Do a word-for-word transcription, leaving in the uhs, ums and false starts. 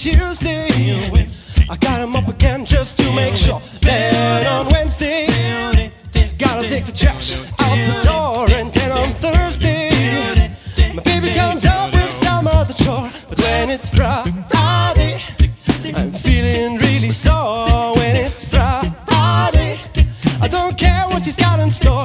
Tuesday, I got him up again just to make sure. Then on Wednesday, gotta take the trash out the door. And then on Thursday, my baby comes up with some other chore. But when it's Friday, I'm feeling really sore. When it's Friday, I don't care what she's got in store.